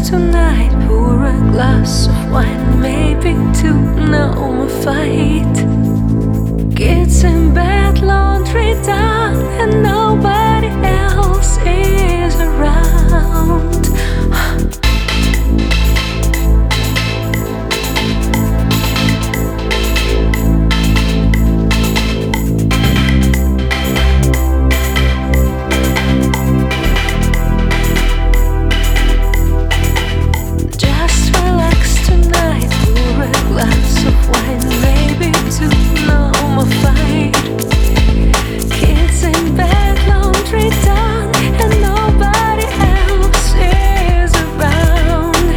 tonight. Pour a glass of wine, maybe to numb a fight. Kids in bed, laundry done, and nobody else is around. Just relax tonight, pour a glass of wine, maybe to numb a fight. Kids in bed, laundry done, and nobody else is around.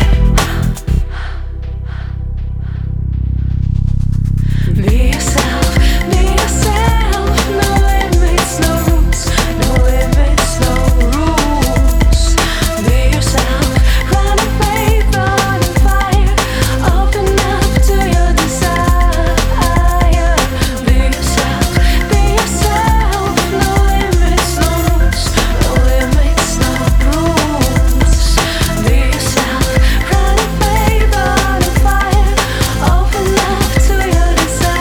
Be yourself, no limits, no rules, no limits, no rules. Be yourself, run away, burn a fire, open up to your desire. Be yourself, no limits, no rules, no limits, no rules. Be yourself, run away, burn a fire, open up to your desire.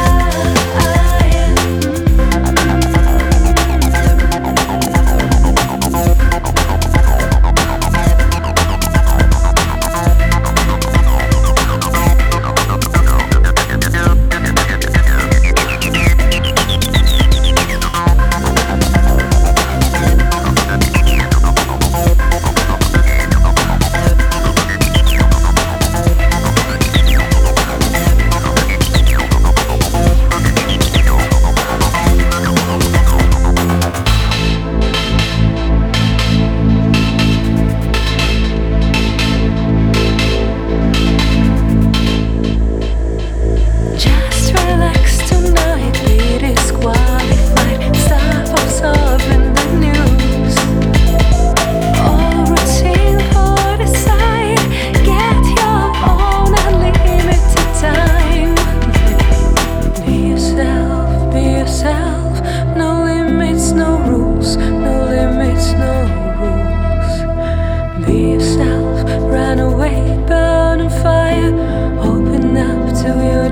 Just relax tonight, be disqualified. Stop absorbing the news. All routine put aside. Get your own unlimited time. Be yourself, no limits, no rules, no limits, no rules. Be yourself, run away, burn a fire, open up to your